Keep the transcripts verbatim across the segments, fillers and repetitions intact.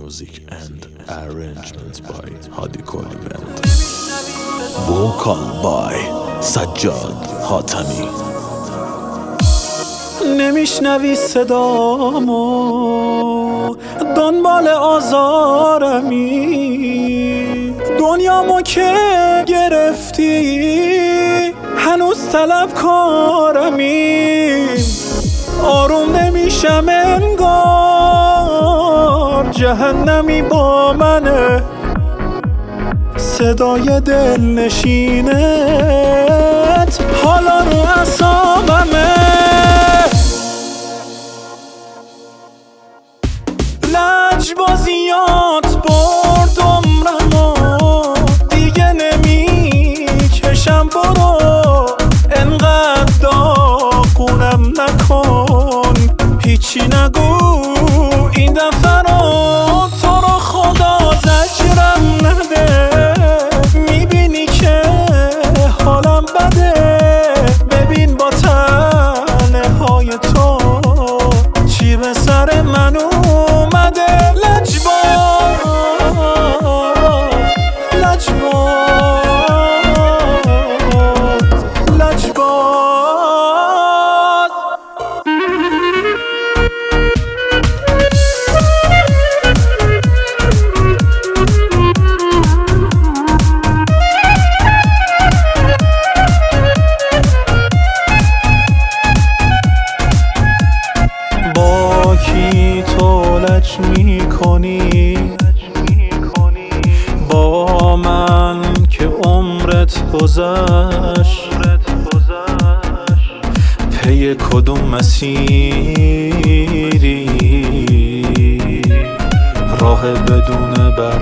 Music and arrangements by Hadi Kolivand. Vocal by سجاد حاتمی. نمیشنوی صدامو، دنبال آزارمی، دنیامو که گرفتی هنوز طلب کارمی. آروم نمیشم انگار جهنمی با منه، صدای دل نشینت حالا رو اعصابمه. لجبازیات برد عمرمو، دیگه نمیکشم، برو انقدر داغونم نکن، هیچی نگو این دفعه رو، تو رو خدا زجرم نده، میبینی که حالم بده، ببین با تنه های تو چی به سر من اومده. لجباز لجباز لجباز با کی تو لج میکنی، با من که عمرت گذشت، پی کدوم مسیری راه بدون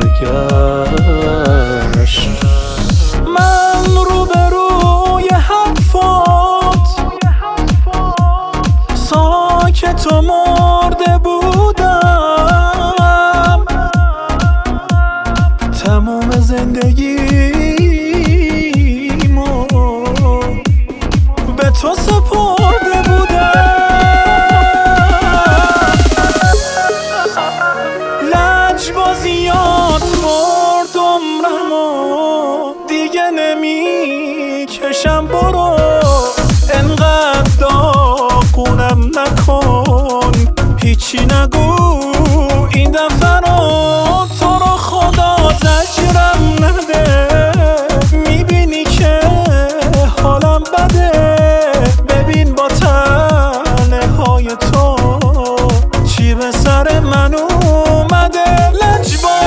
برگشت. من روبروی حرفات ساکت و مرده بودم، تموم زندگیمو به تو سپرده بودم. لجبازیات برد عمرمو، دیگه نمیکشم، برو انقدر داغونم نکن، هیچی نگو این دفعه رو، تو رو خدا زجرم نده، میبینی که حالم بده، ببین با تنه های تو چی به سر من اومده. لجباز